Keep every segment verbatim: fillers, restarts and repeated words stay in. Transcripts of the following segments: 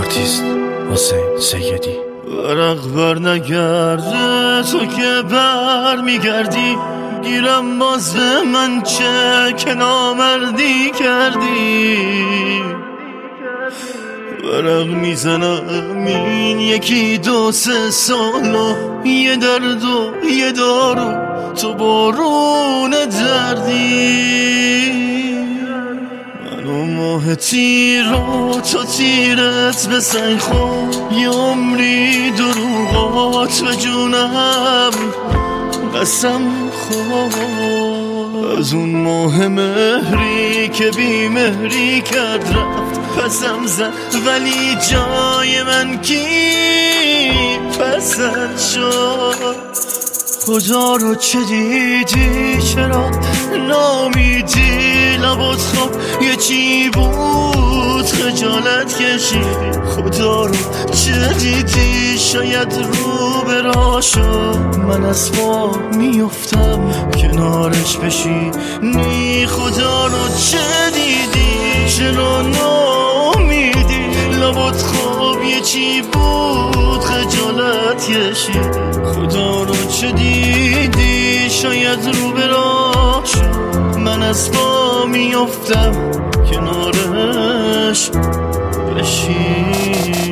آرتیست حسین سیدی. ورق بر نگرده تو که بر میگردی، گیرم باز به من چه که نامردی کردی. ورق میزنم این یکی دو سه سالا، یه درد و یه دارو تو بارون دردی. منو ماه تیر و تو تیرت به سنگ خود، یه عمری دروغات به جونم قسم خود. از اون ماه مهری که بی مهری کرد رفت پسم زد، ولی جای من کی پسند شد. خدا رو چه دیدی چرا نامیدی، لبات خواب یه چی بود خجالت کشیدی. خدا رو چه دیدی شاید رو براشو من از پا میافتم کنارش بشینی. خدا رو چه دیدی چرا نامیدی، لبات خواب یه چی بود خجالت کشیدی. خدا رو چه دیدی شاید رو براشو من از پا میافتم کنارش بشینی.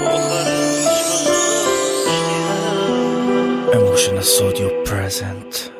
Emotional Studio present.